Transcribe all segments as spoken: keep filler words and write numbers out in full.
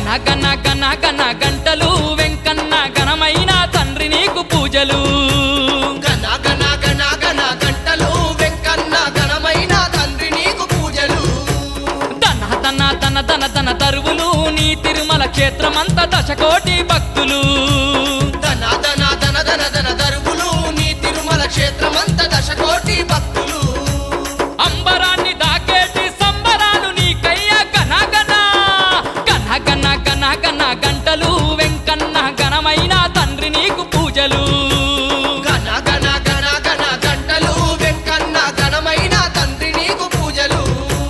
గన గన గన గన గంటలు వెంకన్న ఘనమైన తండ్రి నీకు పూజలు గన గన గన గన గంటలు వెంకన్న ఘనమైన తండ్రి నీకు పూజలు తన తన తన తన తన తరువులు నీ తిరుమల క్షేత్రమంత దశకోటి భక్తులు ధన ధన ధన ధన ధన దరువులు నీ తిరుమల క్షేత్రమంత దశకోటి భక్తులు అంబరాన్ని దాకేటి సంబరాలు నీకయ్య గన గన గన గన గన గన గంటలు వెంకన్న ఘనమైన తండ్రి నీకు పూజలు గన గన గన గన గంటలు వెంకన్న ఘనమైన తండ్రి నీకు పూజలు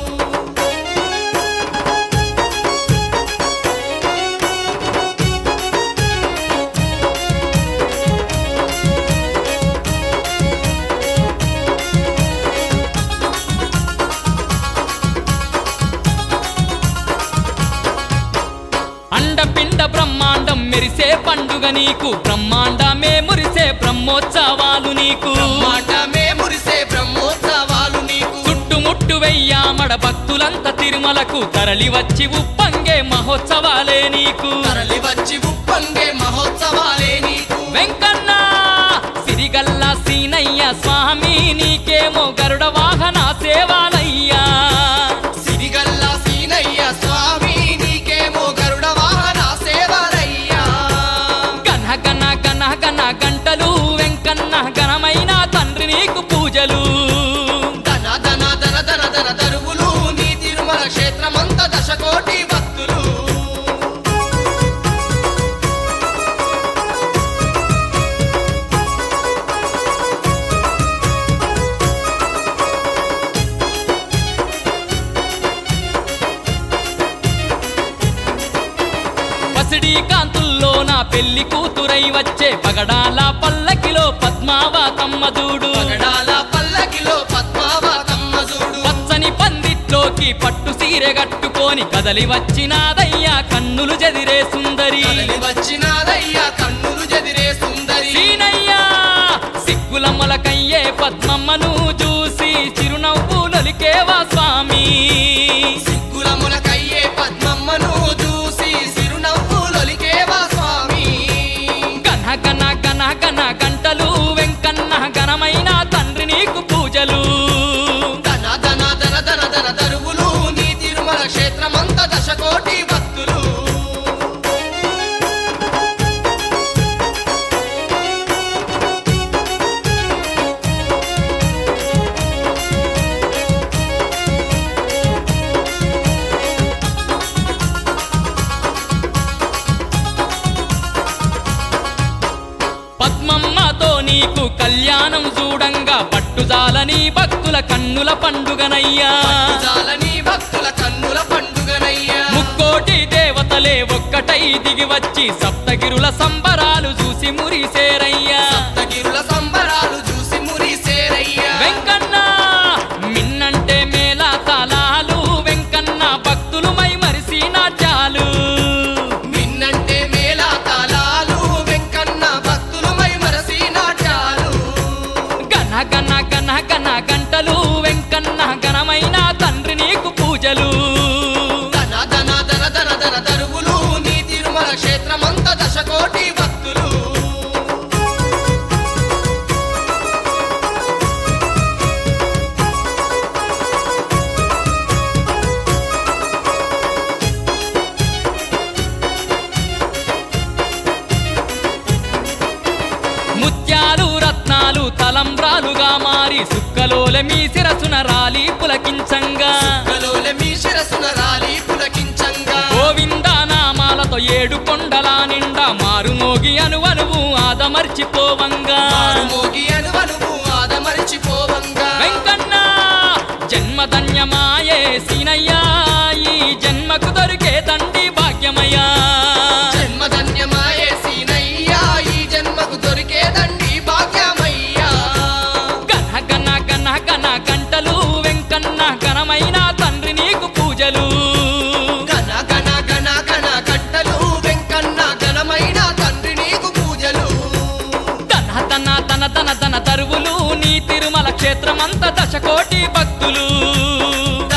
అండపిండ బ్రహ్మాండం మెరిసే పండుగ నీకు బ్రహ్మాండమే మురిసే బ్రహ్మోత్సవాలు నీకు మాటమే మురిసే బ్రహ్మోత్సవాలు నీకు చుట్టుముట్టు వెయ్యామడ భక్తులంత తిరుమలకు తరలి వచ్చి ఉప్పంగే మహోత్సవాలే నీకు తరలి వచ్చి ఉప్పంగే మహోత్సవాలే నీకు వెంకన్న సిరిగల్ల సీనయ్య స్వామి నీకేమో గరుడ వాహన సేవాలయ్యా సిరిగల్ల సీనయ్య స్వామి నీకేమో గరుడ వాహన సేవలయ్యా గన గన గన గన గంటలు వెంకన్న ఘనమైన తండ్రి నీకు పూజలు ధన ధన ధన ధన ధన దరువులు నీ తిరుమల క్షేత్రమంత దశకోటి భక్తులు పసిడి కాంతుల్లో నా పెళ్లి కూతురై వచ్చే పగడాల పల్లకిలో పద్మావతమ్మ చూడు పగడాల పల్లకిలో పద్మావతమ్మ చూడు పచ్చని పందిట్లోకి పట్టు సీరె కట్టుకొని కదలి వచ్చినాదయ్యా కన్నులు జదిరే సుందరి కదలి వచ్చినాదయ్యా కన్నులు జదిరే సుందరి సీనయ్యా సిగ్గుల మొలకయ్యే పద్మమ్మను చూసి చిరునవ్వులొలికేవా స్వామి సిగ్గుల ములకయ్యే పద్మమ్మను చూసి సిరునవ్వులొలికేవా స్వామి గన గన గన గన గంటలు వెంకన్న ఘనమైన తండ్రి నీకు పూజలు ధన ధన ధన ధన ధన దరువులు నీ తిరుమల క్షేత్రమంత దశకోటి భక్తులు పద్మమ్మతో నీకు కళ్యాణం చూడంగా పట్టుజాలని భక్తుల కన్నుల పండుగనయ్యా జాలని భక్తుల కన్నుల పండుగనయ్యా ముక్కోటి దేవతలే ఒక్కటై దిగి వచ్చి సప్తగిరుల సంబరాలు చూసి మురిసేరయ్యా సప్తగిరుల సంబరాలు చూసి మురిసేరయ్యా వెంకన్న మిన్నంటే మేళ తాళాలు వెంకన్న భక్తులు మై మరిసి నాట్యాలు మిన్నంటే మేళ తాళాలు వెంకన్న భక్తులు మై మరసి నాట్యాలు గన గన గన గన గంటలు వెంకన్న ఘనమైన తండ్రి నీకు పూజలు ధన ధన ధన ధన ధన దరువులు నీ తిరుమల క్షేత్రమంత దశకోటి భక్తులు ముత్యాలు రత్నాలు తలంబ్రాలుగా మారి సుక్కలోల మీ శిరసున రాలి పులకించంగా కలోల మీ శిరసున రాలి పులకించంగా గోవింద నామాలతో ఏడు కొండల నిండా మారుమోగి అనువనువు ఆదమర్చిపోవంగా మోగి అనువనువు ఆదమరిచిపోవంగా వెంకన్న జన్మధన్యమాయే సీనయ్యా ఈ జన్మకు దొరికే తండ్రి భాగ్యమయ్యా జన్మధన్యమాయే సీనయ్యా ఈ జన్మకు దొరికేదండి భాగ్యమయ్యా గన గన గన గన గంటలు వెంకన్న ఘనమైన తండ్రి నీకు పూజలు గన గన గన గన గంటలు వెంకన్న ఘనమైన తండ్రి నీకు పూజలు తన తన తన తన తన తరువులు నీ తిరుమల క్షేత్రమంత దశకోటి భక్తులు